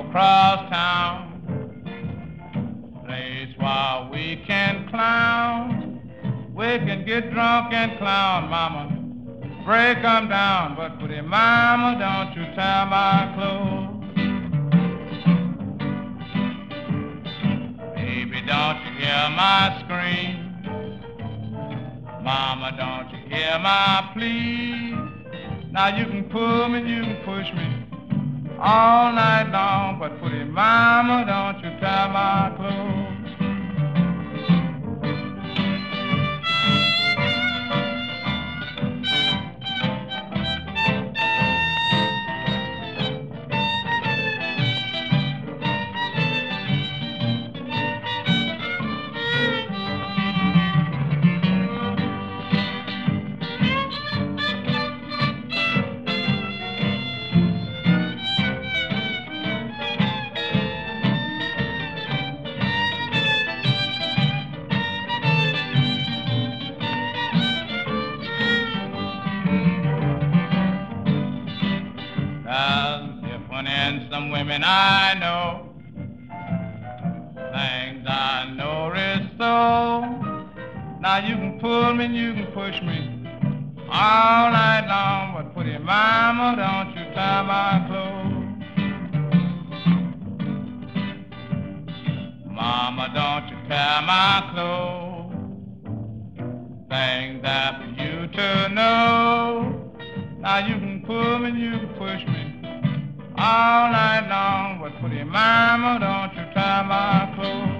across town. Place where we can clown. We can get drunk and clown, mama. Break 'em down, but pretty mama, don't you tie my clothes. Baby, don't you hear my scream? Mama, don't you hear my plea? Now you can pull me, you can push me all night long, but pretty mama, don't you tie my clothes. And some women I know, things I know is so. Now you can pull me and you can push me all night long, but pretty mama, don't you tie my clothes. Mama, don't you tie my clothes. Things that for you to know. Now you can pull me and you can push me all night long, but pretty mama, don't you tie my clothes.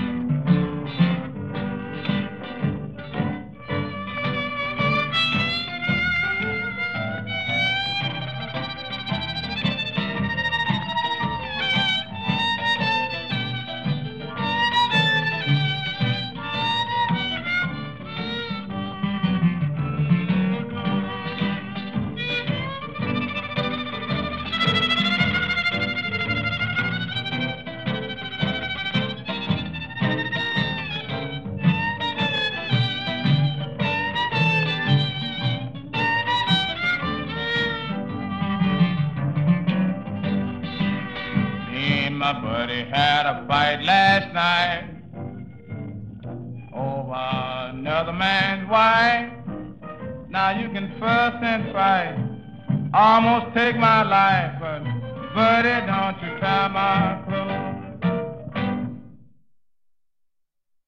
My buddy had a fight last night over another man's wife. Now you can fuss and fight, almost take my life, but buddy, don't you tie my clothes.